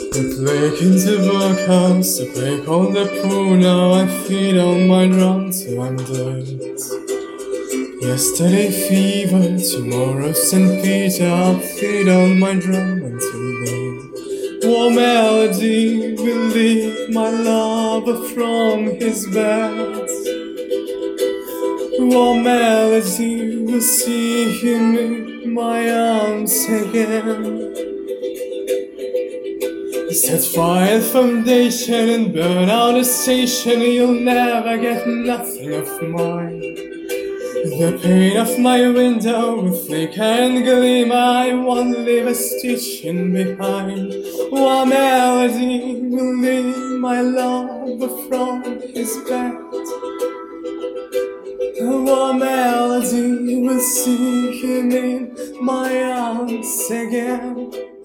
We break into workhouse, to break on the pool. Now I feed on my drum till I'm dead. Yesterday fever, tomorrow St. Peter. I'll feed on my drum until then. War melody will lead my lover from his bed. War melody will see him in my arms again. Set fire foundation and burn out a station. You'll never get nothing of mine. The pane of my window will flicker and gleam. I won't leave a stitch in behind. One melody will lead my lover from his bed. One melody will see him in my arms again.